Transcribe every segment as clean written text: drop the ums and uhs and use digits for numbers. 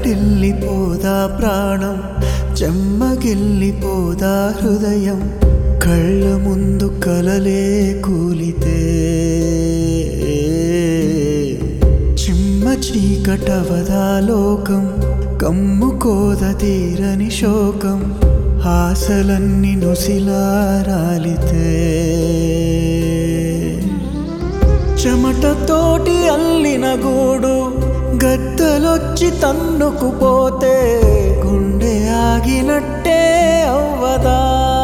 తల్లడిల్లిపోదా ప్రాణం, చెమ్మగిల్లిపోదా హృదయం, కళ్ళ ముందు కలలే కూలితే. చిమ్మ చీకటవదా లోకం, కమ్ముకోద తీరని శోకం, ఆశలన్నీ నుసిలా రాలితే. చెమటతోటి అల్లిన గూడు గద్దలొచ్చి తన్నుకుపోతే, గుండె ఆగినట్టే అవ్వదా.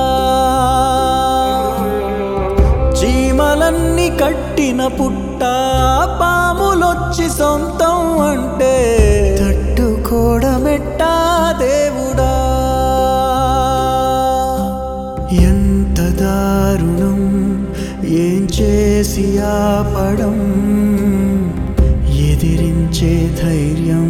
చీమలన్నీ కట్టిన పుట్ట పాములొచ్చి సొంతం అంటే, తట్టుకోవడమెట్టా దేవుడా. ఎంత దారుణం, ఏం చేసి ఆపడం, ఎదిరించే ధైర్యం